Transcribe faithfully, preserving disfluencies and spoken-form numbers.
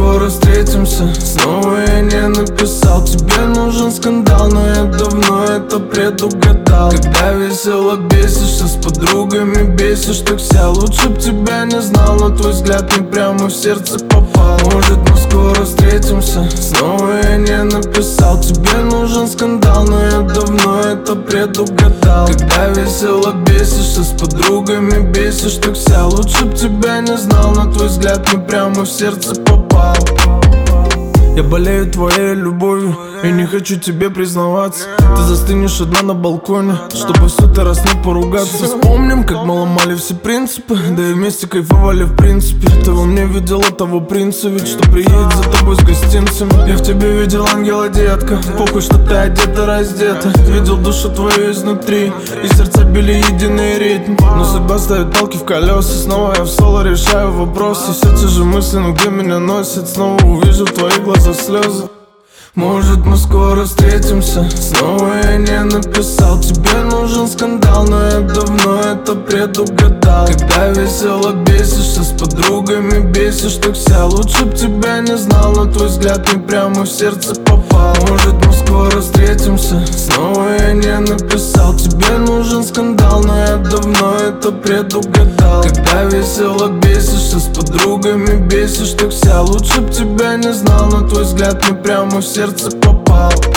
скоро встретимся. Снова я не написал. Тебе нужен скандал, но я давно это предугадал. Когда весело бесишься, с подругами бесишь так вся. Лучше б тебя не знал, но твой взгляд мне прямо в сердце попал. Может, мы скоро встретимся. Снова я не написал. Тебе нужен скандал, но я давно это предугадал. Когда весело бесишься, с подругами бесишь так вся. Лучше б тебя не знал, но твой взгляд мне прямо в сердце попал. Я болею твоей любовью и не хочу тебе признаваться. Ты застынешь одна на балконе, чтобы в сотый раз не поругаться. Вспомним, как мы ломали все принципы, да и вместе кайфовали в принципе. Ты во мне видела того принца, ведь что приедет за тобой с гостинцами. Я в тебе видел ангела, детка, похуй, что ты одета, раздета. Видел душу твою изнутри, и сердца били единый ритм. Но судьба ставит палки в колеса. Снова я в соло решаю вопросы. Сердце же мысли, ну где меня носит. Снова увижу в твоих глазах слезы. Может, мы скоро встретимся. Снова я не написал. Тебе нужен скандал, но я давно это предугадал. Когда весело бесишься, с подругами бесишь так вся. Лучше б тебя не знал, но твой взгляд мне прямо в сердце попал. Может, мы скоро встретимся. Снова я не написал. Тебе нужен скандал, но я давно это предугадал. Когда весело бесишься, с подругами бесишь так вся. Лучше б тебя не знал, но твой взгляд мне прямо в сердце попал.